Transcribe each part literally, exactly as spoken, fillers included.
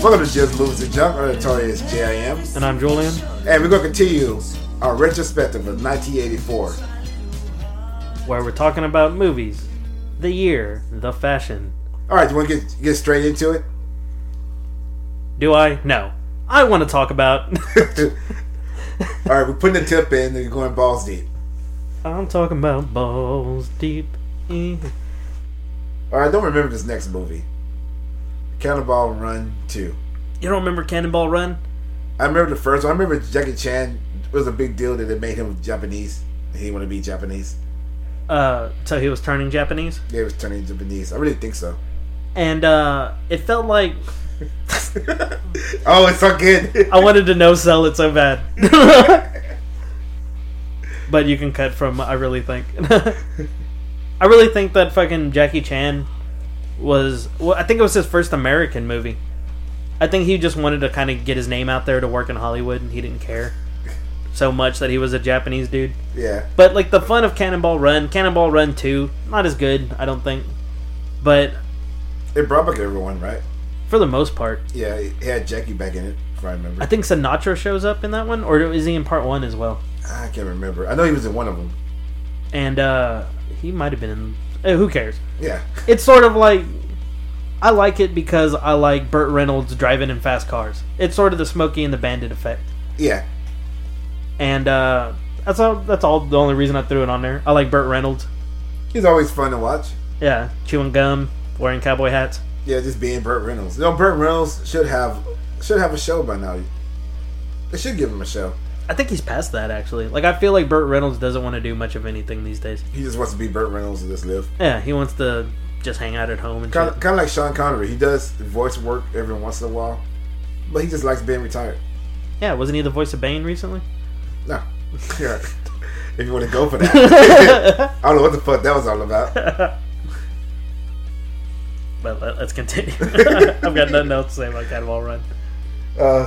Welcome to Just Movies and Junk. I'm Notorious J I M. And I'm Julian. And we're going to continue our retrospective of nineteen eighty-four. Where we're talking about movies, the year, the fashion. Alright, you want to get, get straight into it? Do I? No. I want to talk about... Alright, we're putting the tip in and you're going balls deep. I'm talking about balls deep. In... Alright, I don't remember this next movie. Cannonball Run two. You don't remember Cannonball Run? I remember the first one. I remember Jackie Chan. It was a big deal that it made him Japanese. He didn't want to be Japanese. Uh, so he was turning Japanese? Yeah, he was turning Japanese. I really think so. And uh, it felt like... Oh, it's so good. I wanted to no sell it so bad. But you can cut from I really think. I really think that fucking Jackie Chan was... Well, I think it was his first American movie. I think he just wanted to kind of get his name out there to work in Hollywood, and he didn't care so much that he was a Japanese dude. Yeah. But, like, the fun of Cannonball Run, Cannonball Run two, not as good, I don't think. But... It brought back everyone, right? For the most part. Yeah, it had Jackie back in it, if I remember. I think Sinatra shows up in that one, or is he in part one as well? I can't remember. I know he was in one of them. And, uh, he might have been in... Eh, who cares? Yeah. It's sort of like... I like it because I like Burt Reynolds driving in fast cars. It's sort of the Smokey and the Bandit effect. Yeah. And, uh, that's all, that's all the only reason I threw it on there. I like Burt Reynolds. He's always fun to watch. Yeah, chewing gum, wearing cowboy hats. Yeah, just being Burt Reynolds. You know, Burt Reynolds should have should have a show by now. They should give him a show. I think he's past that, actually. Like, I feel like Burt Reynolds doesn't want to do much of anything these days. He just wants to be Burt Reynolds and just live. Yeah, he wants to just hang out at home and kind of, shit. kind of like Sean Connery. He does voice work every once in a while, but he just likes being retired. Yeah, wasn't he the voice of Bane recently? No. Yeah. If you want to go for that. I don't know what the fuck that was all about. But let's continue. I've got nothing else to say about Cannonball Run. Uh,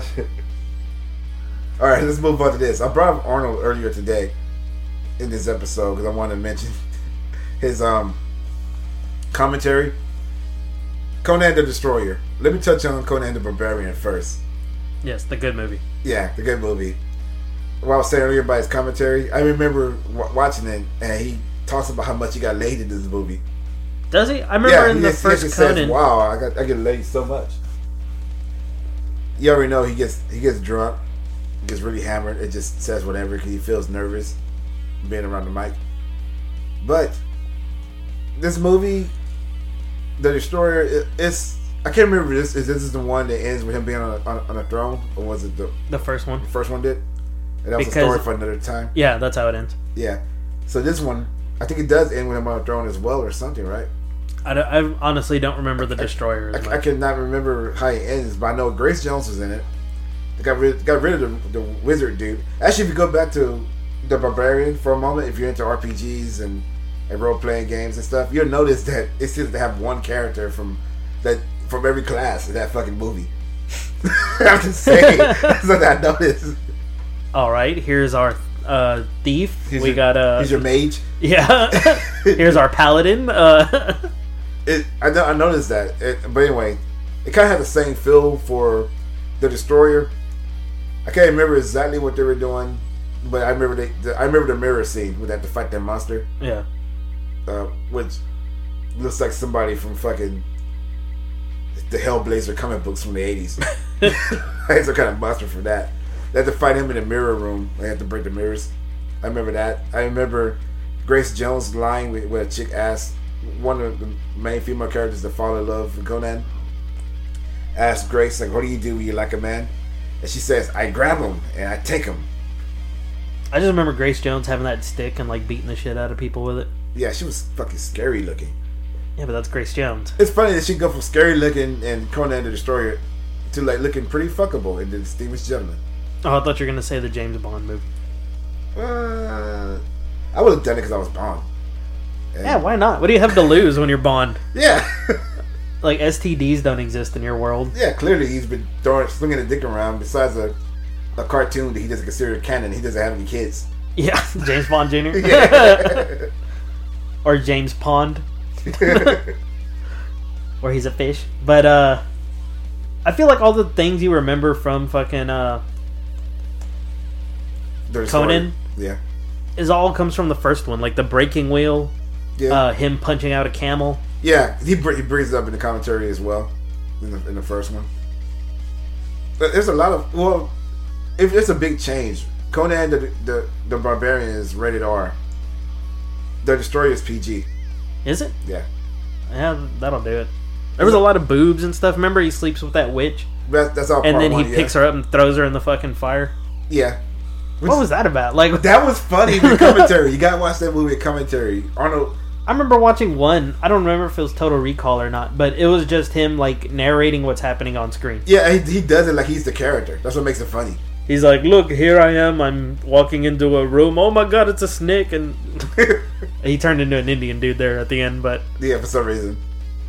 Alright, let's move on to this. I brought up Arnold earlier today in this episode because I wanted to mention his um commentary. Conan the Destroyer. Let me touch on Conan the Barbarian first. Yes, the good movie. Yeah, the good movie. What I was saying earlier about his commentary, I remember w- watching it, and he talks about how much he got laid in this movie. Does he? I remember yeah, in he the just, first he just Conan. Says, wow, I got I get laid so much. You already know he gets he gets drunk, gets really hammered. It just says whatever because he feels nervous being around the mic. But this movie, The Destroyer, it, it's I can't remember this. Is this is the one that ends with him being on a, on, on a throne, or was it the the first one? The first one did. And that was Because, a story for another time. Yeah, that's how it ends. Yeah. So this one, I think it does end with him on a throne as well, or something, right? I, don't, I honestly don't remember the Destroyer. I, As I, much. I cannot remember how it ends, but I know Grace Jones was in it. They got rid, got rid of the, the wizard dude. Actually, if you go back to the Barbarian for a moment, if you're into R P Gs and, and role playing games and stuff, you'll notice that it seems to have one character from that from every class in that fucking movie. I'm just saying, that's what I noticed. All right, here's our uh, thief. He's we your, got a. He's your mage. Yeah. Here's our paladin. Uh, It, I, I noticed that, it, but anyway, it kind of had the same feel for the Destroyer. I can't remember exactly what they were doing, but I remember they, the, I remember the mirror scene with that to fight that monster. Yeah, uh, which looks like somebody from fucking the Hellblazer comic books from the eighties. Like some kind of monster for that. They had to fight him in a mirror room. They had to break the mirrors. I remember that. I remember Grace Jones lying with, with a chick ass. One of the main female characters that fall in love with Conan asked Grace, like, what do you do when you like a man? And she says, I grab him and I take him. I just remember Grace Jones having that stick and like beating the shit out of people with it. Yeah, she was fucking scary looking. Yeah, but that's Grace Jones. It's funny that she go from scary looking and Conan the Destroyer to like looking pretty fuckable in The Distinguished Gentleman. Oh, I thought you were gonna say the James Bond movie. Uh, I would have done it because I was Bond. And yeah, why not? What do you have to lose when you're Bond? Yeah. Like, S T Ds don't exist in your world. Yeah, clearly he's been throwing, swinging a dick around. Besides a, a cartoon that he doesn't consider canon, he doesn't have any kids. Yeah, James Bond Junior Yeah. Or James Pond. Or he's a fish. But, uh... I feel like all the things you remember from fucking uh, Their Conan story. Yeah. is all comes from the first one, like the breaking wheel, Yeah. uh, him punching out a camel. Yeah, he br- he brings it up in the commentary as well, in the in the first one. But there's a lot of well, if it's a big change. Conan the the, the Barbarian is rated R. The Destroyer is P G. Is it? Yeah, Yeah, that'll do it. There was a lot of boobs and stuff. Remember, he sleeps with that witch, that, that's all. and part then one, he yeah. picks her up and throws her in the fucking fire. Yeah. Which, What was that about? Like, that was funny. The commentary. You gotta watch that movie. Commentary. Arnold. I remember watching one. I don't remember if it was Total Recall or not, but it was just him like narrating what's happening on screen. Yeah, he, he does it like he's the character. That's what makes it funny. He's like, "Look, here I am. I'm walking into a room. Oh my god, it's a snake!" And he turned into an Indian dude there at the end. But Yeah, for some reason.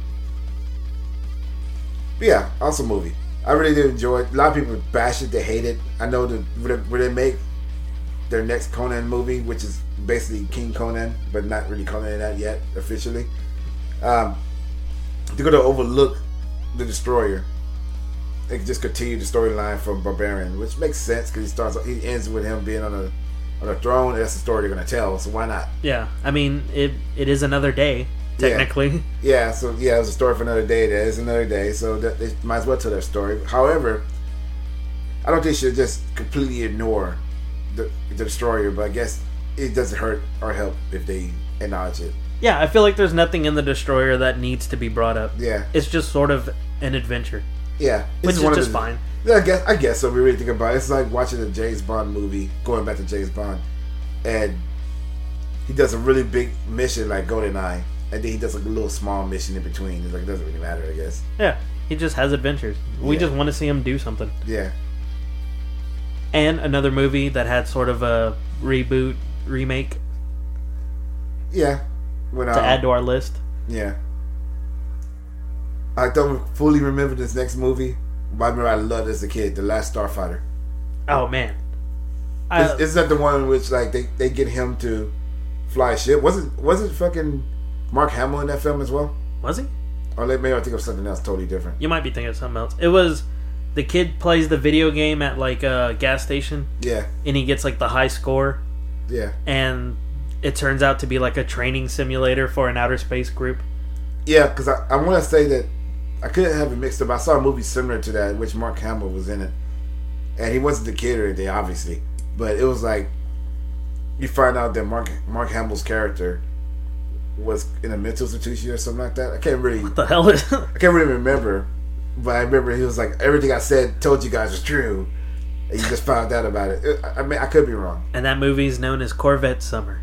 But yeah, awesome movie. I really did enjoy it. A lot of people bash it, they hate it. I know that when they make their next Conan movie, which is basically King Conan, but not really calling it that yet officially, um, they're going to overlook the Destroyer and just continue the storyline from Barbarian, which makes sense because he starts, he ends with him being on a on a throne. And that's the story they're going to tell. So why not? yeah, I mean, it it is another day technically. Yeah, so yeah, it was a story for another day. There is another day, so that they might as well tell their story. However, I don't think they should just completely ignore the, the Destroyer, but I guess it doesn't hurt or help if they acknowledge it. Yeah, I feel like there's nothing in the Destroyer that needs to be brought up. Yeah, It's just sort of an adventure, yeah, which is one of just the- fine. Yeah, I guess I guess so. We really think about it. It's like watching a James Bond movie, going back to James Bond, and he does a really big mission like GoldenEye, and then he does like a little small mission in between. It's like it doesn't really matter, I guess. Yeah, he just has adventures. We Yeah. just want to see him do something. Yeah, And another movie that had sort of a reboot, remake yeah. When to um, add to our list. Yeah. I don't fully remember this next movie, but I remember I loved it as a kid, The Last Starfighter. Oh man, I, Is Isn't that the one in which like they, they get him to fly a ship? Wasn't wasn't fucking Mark Hamill in that film as well? was he? Or like, maybe I think of something else totally different. You might be thinking of something else. It was the kid plays the video game at like a gas station, Yeah, and he gets like the high score, yeah, and it turns out to be like a training simulator for an outer space group. yeah. Because I, I want to say that I couldn't have it mixed up. I saw a movie similar to that, in which Mark Hamill was in it, and he wasn't the kid or anything, obviously, but it was like you find out that Mark Mark Hamill's character was in a mental institution or something like that. I can't really, What the hell is? I can't really remember, but I remember he was like, everything I said, told you guys was true, and you just found out about it. It- I mean, I could be wrong. And that movie's known as Corvette Summer.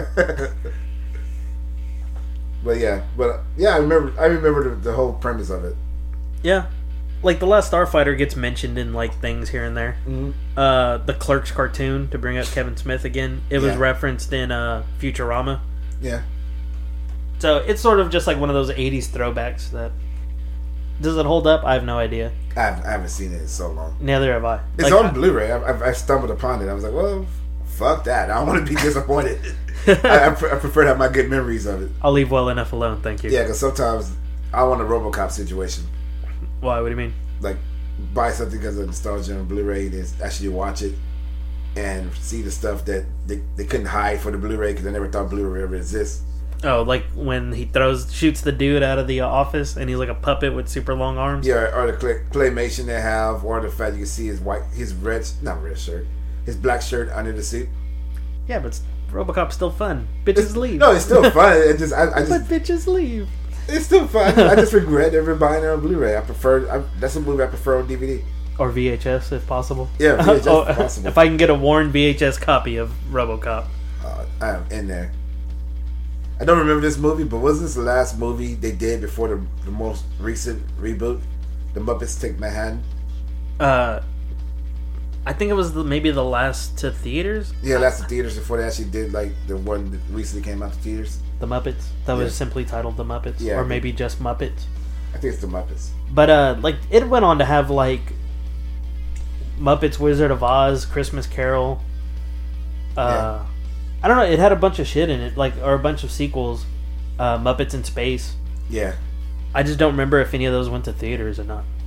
But yeah, but yeah, I remember. I remember the, the whole premise of it. Yeah, like the Last Starfighter gets mentioned in like things here and there. Mm-hmm. Uh, the Clerks cartoon, to bring up Kevin Smith again, it was Yeah. referenced in uh, Futurama. Yeah, So it's sort of just like one of those eighties throwbacks that... Does it hold up? I have no idea. I haven't, I haven't seen it in so long. Neither have I. It's Like, on Blu-ray. I, I, I stumbled upon it. I was like, well, fuck that. I don't want to be disappointed. I, I, pre- I prefer to have my good memories of it. I'll leave well enough alone, thank you. Yeah, because sometimes I want a RoboCop situation. Why? What do you mean? Like, buy something because of nostalgia on Blu-ray, then actually watch it and see the stuff that they, they couldn't hide for the Blu-ray because they never thought Blu-ray ever exists. Oh, like when he throws, shoots the dude out of the uh, office, and he's like a puppet with super long arms. Yeah, or the clay, claymation they have, or the fact you can see his white, his red, not red shirt, his black shirt under the suit. Yeah, but RoboCop's still fun. Bitches leave. No, it's still fun. It just, I, I but just, bitches leave. it's still fun. I just regret never buying it on Blu-ray. I prefer, I, that's a movie I prefer on D V D. Or V H S if possible. Yeah, V H S Oh, if possible. If I can get a worn V H S copy of RoboCop. Uh, I'm in there. I don't remember this movie, but was this the last movie they did before the, the most recent reboot, The Muppets Take Manhattan? Uh, I think it was the, maybe the last to theaters. Yeah, last to theaters before they actually did like the one that recently came out to theaters. The Muppets. That Yeah. was simply titled The Muppets, Yeah, I or think- maybe just Muppets. I think it's The Muppets. But uh, like it went on to have like Muppets Wizard of Oz, Christmas Carol. Uh, I don't know. It had a bunch of shit in it, like or a bunch of sequels. Uh, Muppets in Space. Yeah, I just don't remember if any of those went to theaters or not.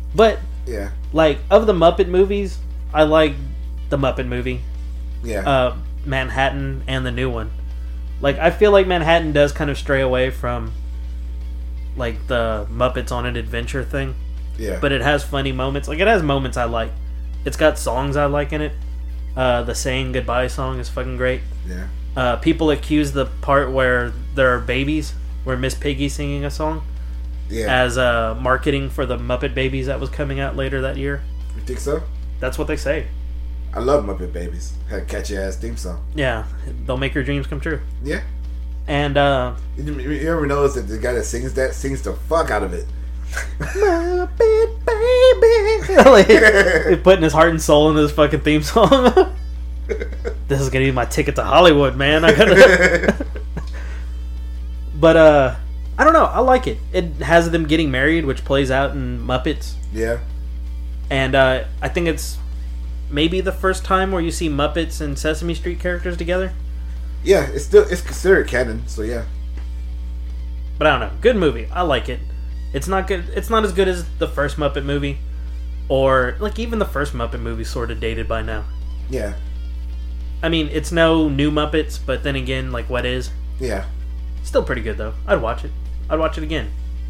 But Yeah. like of the Muppet movies, I like the Muppet movie, Yeah. uh, Manhattan, and the new one. Like I feel like Manhattan does kind of stray away from like the Muppets on an Adventure thing, yeah. but it has funny moments. Like it has moments I like. It's got songs I like in it. Uh, the Saying Goodbye song is fucking great. Yeah. Uh, people accuse the part where there are babies, where Miss Piggy's singing a song, Yeah. as uh, marketing for the Muppet Babies that was coming out later that year. You think so? That's what they say. I love Muppet Babies. Had a catchy ass theme song. Yeah, they'll make your dreams come true. Yeah. And uh, You, you ever notice that the guy that sings that sings the fuck out of it? Muppet Baby, like, he's putting his heart and soul into this fucking theme song. This is gonna be my ticket to Hollywood, man. I gotta. But uh, I don't know. I like it. It has them getting married, which plays out in Muppets, Yeah. and uh, I think it's maybe the first time where you see Muppets and Sesame Street characters together. Yeah, it's still it's considered canon, so yeah. But I don't know. Good movie. I like it. It's not good. It's not as good as the first Muppet movie, or like even the first Muppet movie sort of dated by now. Yeah. I mean, it's no new Muppets, but then again, like what is? Yeah. Still pretty good though. I'd watch it. I'd watch it again.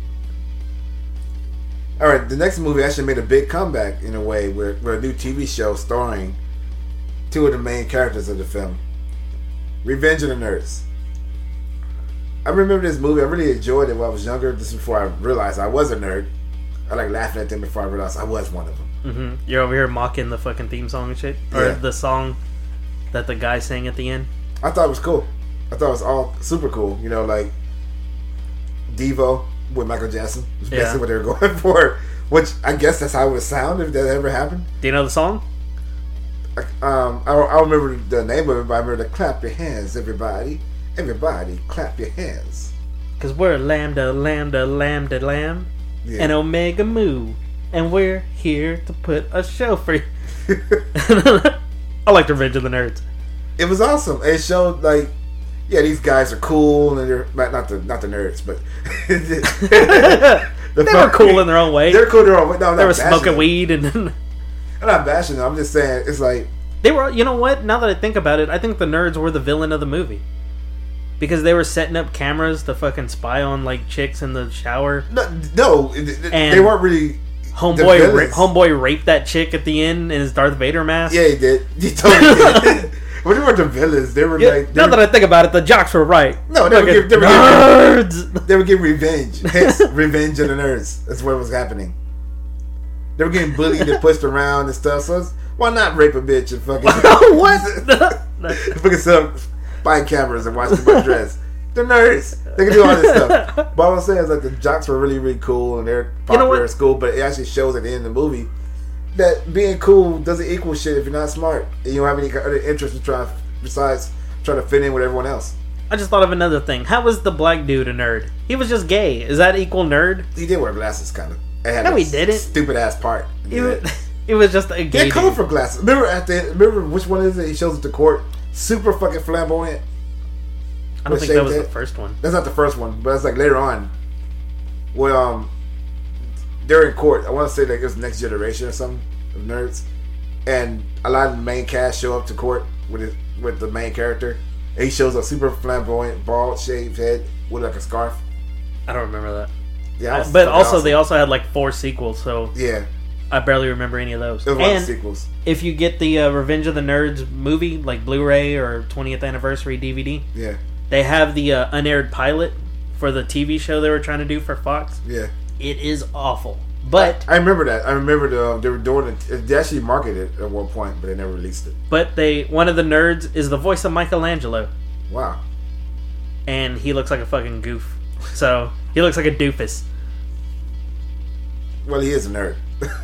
Alright, the next movie actually made a big comeback in a way where, where a new T V show starring two of the main characters of the film. Revenge of the Nerds. I remember this movie. I really enjoyed it when I was younger. This is before I realized I was a nerd. I like laughing at them before I realized I was one of them. Mm-hmm. You're over here mocking the fucking theme song and shit, or Yeah. the song that the guy sang at the end. I thought it was cool. I thought it was all super cool. You know, like Devo with Michael Jackson. Was basically Yeah. what they were going for. Which I guess that's how it would sound if that ever happened. Do you know the song? Like, Um, I, I don't remember the name of it, but I remember the clap your hands, everybody. Everybody, clap your hands. Because we're Lambda, Lambda, Lambda, Lamb, Yeah. and Omega Mu, and we're here to put a show for you. I liked Revenge of the Nerds. It was awesome. It showed like, yeah, these guys are cool, and they're not not the not the nerds, but the They were fuck- cool in their own way. They're cool in their own way. No, I'm They not were bashing smoking them. weed, and then I'm not bashing them. I'm just saying it's like, they were. You know what? Now that I think about it, I think the nerds were the villain of the movie because they were setting up cameras to fucking spy on like chicks in the shower. no, no it- it- And they weren't really. Homeboy, The ra- villains. homeboy raped that chick at the end in his Darth Vader mask. Yeah, he did. He totally did. But they weren't the villains. They were Yeah, like, they now were, that I think about it, the jocks were right. No, they were Fucking giving- they were nerds. they were getting revenge. Hence, Revenge of the Nerds. That's what was happening. They were getting bullied and pushed around and stuff. So it's, why not rape a bitch and fucking What? fucking set up spy cameras and watch them dress? They're nerds. They can do all this stuff. But all I'm saying is like the jocks were really really cool and they're You know popular what? at school. But it actually shows at the end of the movie that being cool doesn't equal shit if you're not smart and you don't have any other interest in trying besides trying to fit in with everyone else. I just thought of another thing. How was the black dude a nerd? He was just gay. Is that equal nerd? He did wear glasses, kind of. No, he didn't. Stupid ass part. It was, it was just a He gay had dude. colorful glasses. Remember at the remember which one is it? He shows up to court, super fucking flamboyant. I don't with think that shaved was the head. first one. That's not the first one, but it's like later on. When um, they're in court. I want to say like it was Next Generation or something of nerds, and a lot of the main cast show up to court with his, with the main character. And he shows up super flamboyant, bald, shaved head with like a scarf. I don't remember that. Yeah, that was But fucking also, awesome. they also had like four sequels, so yeah, I barely remember any of those. there was a lot of And sequels. if you get the uh, Revenge of the Nerds movie, like Blu-ray or twentieth anniversary D V D, Yeah, they have the uh, unaired pilot for the T V show they were trying to do for Fox. yeah. It is awful, but I remember that. I remember the, um, they were doing it. They actually marketed it at one point, but they never released it. but they one of the nerds is the voice of Michelangelo, Wow. and he looks like a fucking goof. So he looks like a doofus. Well, he is a nerd.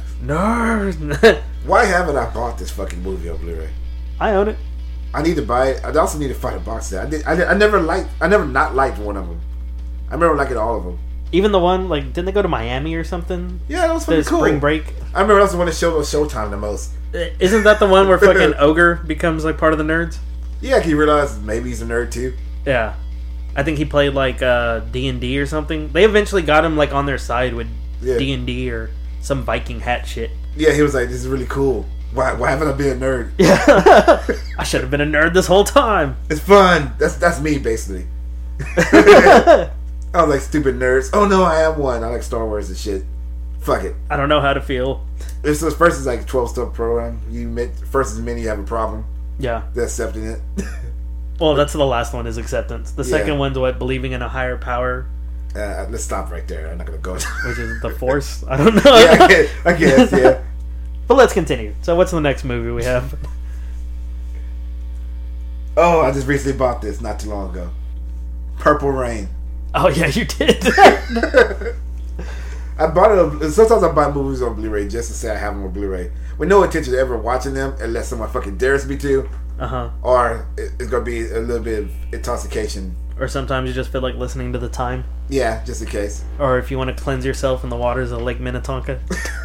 Nerd. Why haven't I bought this fucking movie on Blu-ray? I own it. I need to buy it. I also need to find a box set. I did. I, did, I never liked. I never not liked one of them. I remember liking all of them. Even the one like didn't they go to Miami or something? Yeah, that was The fucking cool. spring break. I remember that's the one that showed on Showtime the most. Isn't that the one where fucking Ogre becomes like part of the nerds? Yeah, he realized maybe he's a nerd too. Yeah, I think he played like uh, D and D or something. They eventually got him like on their side with Yeah. D and D or some Viking hat shit. Yeah, he was like, "This is really cool. Why? Why haven't I been a nerd? Yeah, I should have been a nerd this whole time. It's fun. That's that's me basically. I was like stupid nerds. Oh no, I am one. I like Star Wars and shit. Fuck it. I don't know how to feel. If so first is like twelve step program. You admit first is many you have a problem. Yeah, they're accepting it. Well, that's the last one is acceptance. The Yeah. second one's what, believing in a higher power, Uh, let's stop right there. I'm not gonna go. which is the Force. I don't know. Yeah, I guess, I guess. Yeah. But let's continue. So, what's the next movie we have? Oh, I just recently bought this not too long ago. Purple Rain. Oh yeah, you did. I bought it. On, sometimes I buy movies on Blu-ray just to say I have them on Blu-ray, with no intention of ever watching them unless someone fucking dares me to, Uh huh. or it- it's gonna be a little bit of intoxication. Or sometimes you just feel like listening to the time. Yeah, just in case. Or if you want to cleanse yourself in the waters of Lake Minnetonka.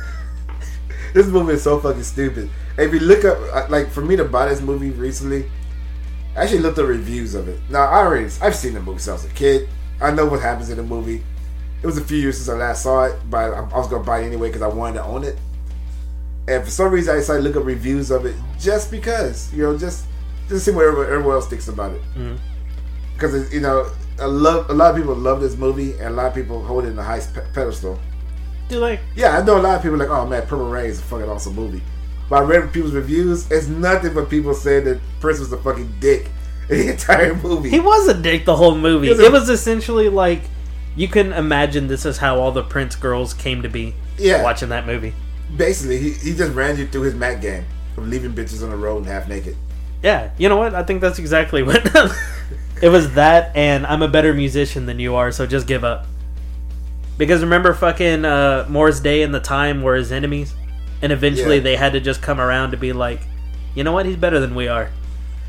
This movie is so fucking stupid. If you look up, like, for me to buy this movie recently, I actually looked at reviews of it. Now, I already, I've seen the movie since I was a kid. I know what happens in the movie. It was a few years since I last saw it, but I, I was gonna buy it anyway because I wanted to own it. And for some reason, I decided to look up reviews of it just because, you know, just just to see what everyone, everyone else thinks about it. Mm-hmm. Because you know, a lot, a lot of people love this movie, and a lot of people hold it in a high pe- pedestal. Do they? Yeah, I know a lot of people are like, oh man, Purple Rain is a fucking awesome movie. But I read people's reviews, it's nothing but people saying that Prince was a fucking dick in the entire movie. He was a dick the whole movie. He was a- It was essentially like you can imagine this is how all the Prince girls came to be. Yeah. Watching that movie. Basically, he, he just ran you through his Mac game of leaving bitches on the road and half naked. Yeah, you know what? I think that's exactly what it was. That, and I'm a better musician than you are, so just give up. Because remember, fucking uh, Morris Day and the Time were his enemies, and eventually Yeah. they had to just come around to be like, you know what? He's better than we are.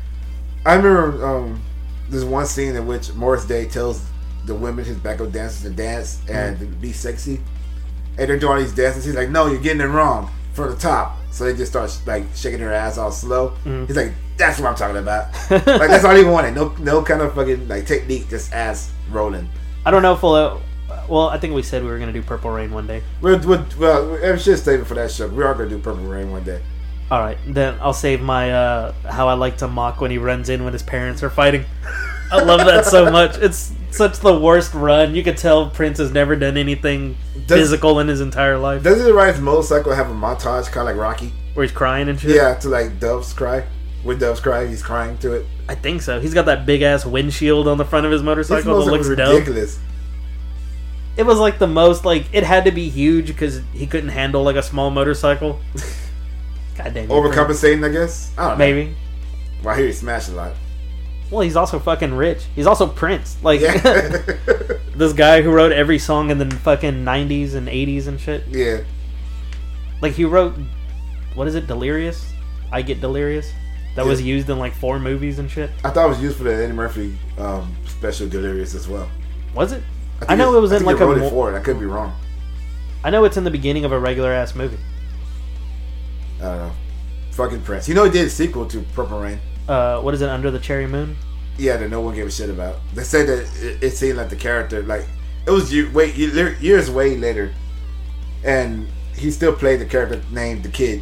I remember um, there's one scene in which Morris Day tells the women, his backup dancers, to dance and Mm-hmm. to be sexy, and they're doing all these dances. He's like, "No, you're getting it wrong from the top." So they just start like shaking their ass all slow. Mhm. He's like, "That's what I'm talking about." Like that's all he wanted. No, no kind of fucking like technique, just ass rolling. I don't know if we'll. Uh, well, I think we said we were gonna do Purple Rain one day. We're, we're, well, we should save it for that show. We are gonna do Purple Rain one day. All right, then I'll save my uh, how I like to mock when he runs in when his parents are fighting. I love that so much. It's such the worst run. You could tell Prince has never done anything Does- physical in his entire life. Doesn't the ride his motorcycle have a montage kind of like Rocky? Where he's crying and shit. Yeah, to like doves cry. When doves cry, he's crying to it. I think so. He's got that big ass windshield on the front of his This motorcycle that motorcycle looks was dope. ridiculous. It was like the most like it had to be huge because he couldn't handle like a small motorcycle. God damn. you, Prince. Overcompensating, I guess. I don't know. Maybe. Well, I hear he smashed a lot. Well, he's also fucking rich. He's also Prince. Like Yeah. this guy who wrote every song in the fucking nineties and eighties and shit. Yeah. Like he wrote, what is it, Delirious? I Get Delirious. That Yeah. was used in like four movies and shit. I thought it was used for the Eddie Murphy um, special Delirious as well. Was it? think I know it's- it was I in think like he a. wrote it mo- for it. I could be wrong. I know it's in the beginning of a regular ass movie. I don't know. Fucking Prince. You know he did a sequel to Purple Rain. Uh, what is it? Under the Cherry Moon. Yeah, that no one gave a shit about. They said that it, it seemed like the character, like it was year, wait year- years way later, and he still played the character named the Kid,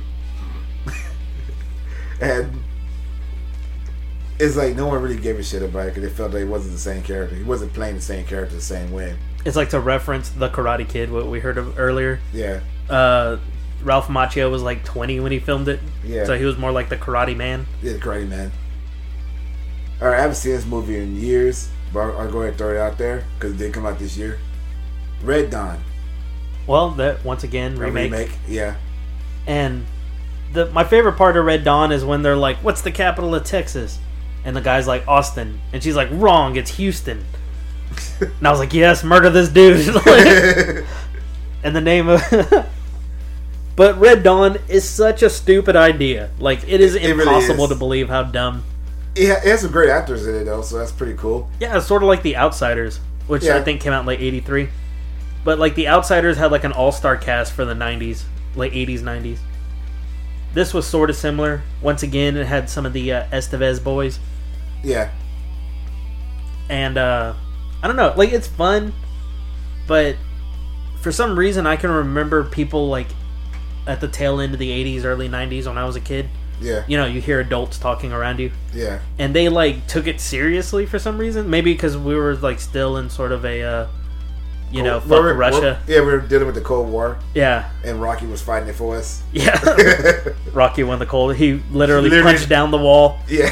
and it's like no one really gave a shit about it because they felt like it wasn't the same character. He wasn't playing the same character the same way. It's like to reference the Karate Kid, what we heard of earlier. Yeah, Uh, Ralph Macchio was like twenty when he filmed it, yeah, so he was more like the Karate Man. yeah, the Karate Man. All right, I haven't seen this movie in years, but I'll, I'll go ahead and throw it out there because it did come out this year. Red Dawn, Well, that once again a remake. remake, yeah. And the my favorite part of Red Dawn is when they're like, "What's the capital of Texas?" And the guy's like, "Austin," and she's like, "Wrong, it's Houston." And I was like, "Yes, murder this dude." Like, and the name of. But Red Dawn is such a stupid idea. Like it is It- it really impossible is. to believe how dumb. It ha- it has some great actors in it though, so that's pretty cool. Yeah, it's sort of like The Outsiders, which Yeah. I think came out in like eighty-three. But like The Outsiders had like an all-star cast for the nineties, like eighties, nineties. This was sort of similar. Once again, it had some of the uh, Estevez boys. Yeah, And uh, I don't know, like it's fun, but for some reason I can remember people like at the tail end of the eighties, early nineties when I was a kid. Yeah. You know, you hear adults talking around you. Yeah. And they, like, took it seriously for some reason. Maybe because we were, like, still in sort of a, uh, you know, fuck we're, Russia. We're, yeah, we were dealing with the Cold War. Yeah. And Rocky was fighting it for us. Yeah. Rocky won the Cold. He literally, literally punched down the wall. Yeah.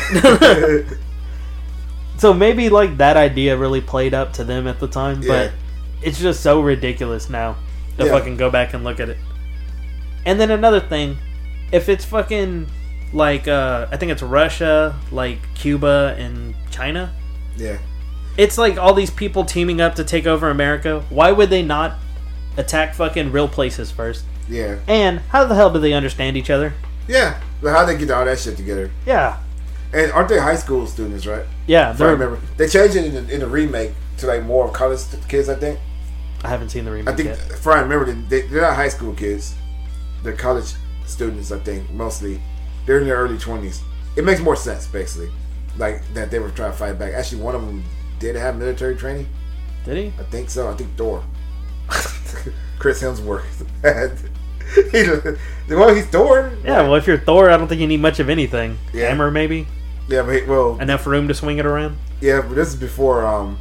So maybe, like, that idea really played up to them at the time. Yeah. But it's just so ridiculous now to Yeah. fucking go back and look at it. And then another thing, if it's fucking... Like, uh, I think it's Russia, like Cuba and China. Yeah. It's like all these people teaming up to take over America. Why would they not attack fucking real places first? Yeah. And how the hell do they understand each other? Yeah. But how they get all that shit together? Yeah. And aren't they high school students, right? Yeah. If I remember. They changed it in the, in the remake to like more of college kids, I think. I haven't seen the remake I think, yet. if I remember, they, they're not high school kids. They're college students, I think, mostly. They're in their early twenties. It makes more sense, basically. Like, that they were trying to fight back. Actually, one of them did have military training. Did he? I think so. I think Thor. Chris Hemsworth. he, well, he's Thor. Yeah, well, if you're Thor, I don't think you need much of anything. Yeah. Hammer, maybe? Yeah, but he, well... Enough room to swing it around? Yeah, but this is before um,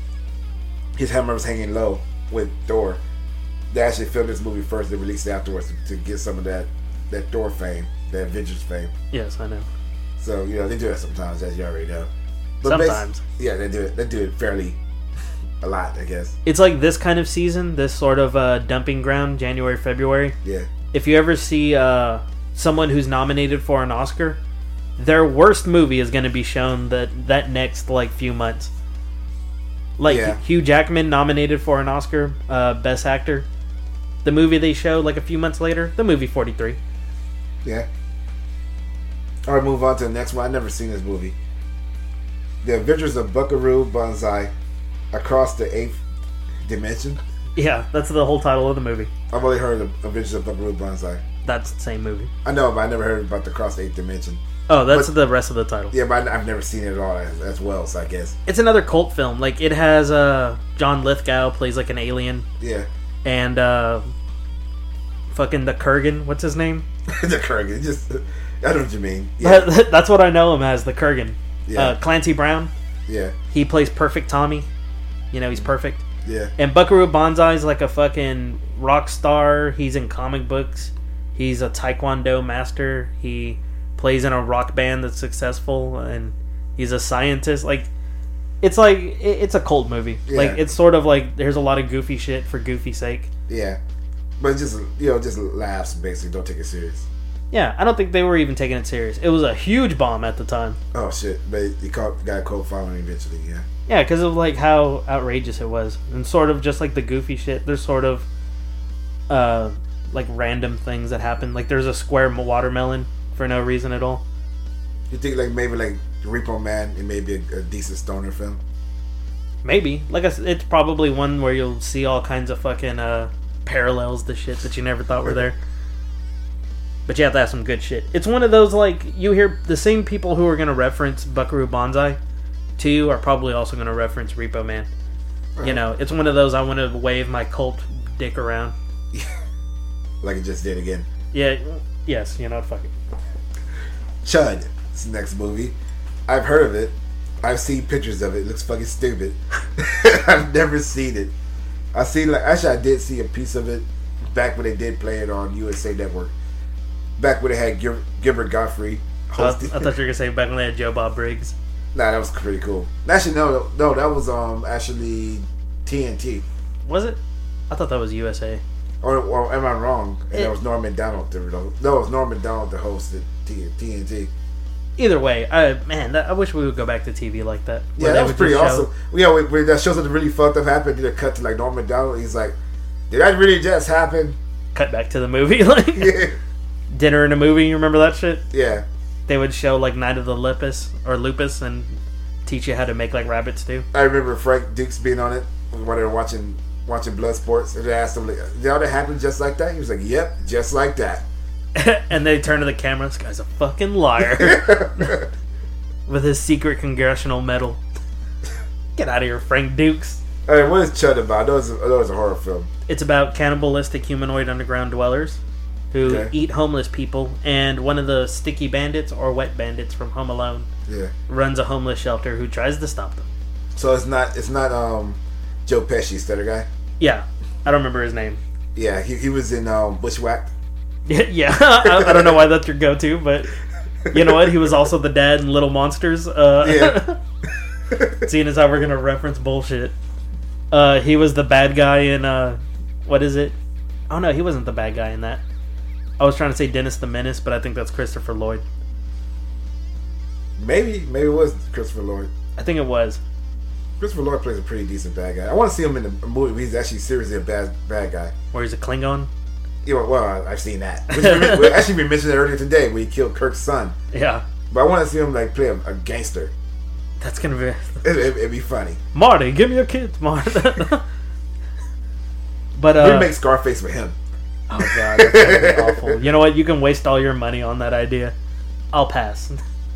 his hammer was hanging low with Thor. They actually filmed this movie first. They released it afterwards to, to get some of that, that Thor fame. The Avengers fame. Yes, I know. So, you know, they do it sometimes, as you already know. But Sometimes. Yeah, they do it. They do it fairly a lot, I guess. It's like this kind of season, this sort of uh, dumping ground, January, February. Yeah. If you ever see uh, someone who's nominated for an Oscar, their worst movie is going to be shown that, that next, like, few months. Like, Yeah. Hugh Jackman nominated for an Oscar, uh, Best Actor. The movie they show, like, a few months later, the movie forty-three. Yeah. All right, move on to the next one. I've never seen this movie. The Adventures of Buckaroo Banzai Across the Eighth Dimension. Yeah, that's the whole title of the movie. I've only heard of Adventures of Buckaroo Banzai. That's the same movie. I know, but I never heard about the Across the Eighth Dimension. Oh, that's But- the rest of the title. Yeah, but I- I've never seen it at all as, as well, so I guess. It's another cult film. Like, it has uh, John Lithgow plays like an alien. Yeah. And uh, fucking the Kurgan. What's his name? The Kurgan. Just, I know what you mean. Yeah. That's what I know him as, the Kurgan. Yeah. Uh, Clancy Brown. Yeah. He plays Perfect Tommy. You know, he's perfect. Yeah. And Buckaroo Banzai is like a fucking rock star. He's in comic books. He's a taekwondo master. He plays in a rock band that's successful, and he's a scientist. Like, it's like it- it's a cult movie. Yeah. Like, it's sort of like there's a lot of goofy shit for goofy sake. Yeah. But just, you know, just laughs, basically. Don't take it serious. Yeah, I don't think they were even taking it serious. It was a huge bomb at the time. Oh, shit. But you caught, got a cult following eventually, yeah. Yeah, because of like how outrageous it was, and sort of just like the goofy shit. There's sort of uh like random things that happen. Like there's a square watermelon for no reason at all. You think, like, maybe, like, Repo Man, it may be a, a decent stoner film? Maybe, like I said, it's probably one where you'll see all kinds of fucking uh parallels to shit that you never thought were there. But you have to have some good shit. It's one of those, like, you hear the same people who are going to reference Buckaroo Banzai to you are probably also going to reference Repo Man. You know, it's one of those I want to wave my cult dick around. Like it just did again. Yeah, yes, you know, fuck it. Chud. It's the next movie. I've heard of it. I've seen pictures of it. It looks fucking stupid. I've never seen it. I seen, like, actually I did see a piece of it back when they did play it on U S A Network. Back when they had Gil- Gilbert Godfrey I, I hosting. thought you were going to say back when they had Joe Bob Briggs. Nah, that was pretty cool. Actually, no, no, that was um actually T N T. Was it? I thought that was U S A. Or, or am I wrong? And It- that was Norm Macdonald. To, no, it was Norm Macdonald that hosted T N T. Either way, I man, that, I wish we would go back to T V like that. where Yeah, they that was would pretty just show- awesome. Yeah, when, when that show something really fucked up happened, did a cut to like Norm Macdonald. He's like, "Did that really just happen?" Cut back to the movie, like Yeah, dinner in a movie. You remember that shit? yeah, They would show like Night of the Lupus or Lupus and teach you how to make like rabbit stew. I remember Frank Dukes being on it while they were watching watching Blood Sports, and they asked him, like, "Did all that happen just like that?" He was like, "Yep, just like that." And they turn to the camera. This guy's a fucking liar with his secret congressional medal. Get out of here, Frank Dukes. Hey, what is Chud about? I know it's a, I know it's a horror film. It's about cannibalistic humanoid underground dwellers who Okay. eat homeless people, and one of the sticky bandits or wet bandits from Home Alone Yeah. runs a homeless shelter who tries to stop them. So it's not it's not um Joe Pesci, stutter guy. Yeah, I don't remember his name. Yeah, he he was in um, Bushwhacked. Yeah, I, I don't know why that's your go-to, but you know what? He was also the dad in Little Monsters. Uh, Yeah. seeing as how we're gonna reference bullshit, uh, he was the bad guy in uh, what is it? Oh no, he wasn't the bad guy in that. I was trying to say Dennis the Menace, but I think that's Christopher Lloyd. Maybe maybe it was Christopher Lloyd. I think it was. Christopher Lloyd plays a pretty decent bad guy. I want to see him in a movie where he's actually seriously a bad bad guy. Where he's a Klingon. You know, well, I- I've seen that. Which we, we actually we mentioned it earlier today where he killed Kirk's son. Yeah, But I want to see him like play a, a gangster. that's gonna be It, it, it'd be funny. Marty. Give me your kids, Marty. But uh, we make Scarface for him. oh god, that's gonna be awful. You know what? You can waste all your money on that idea. I'll pass.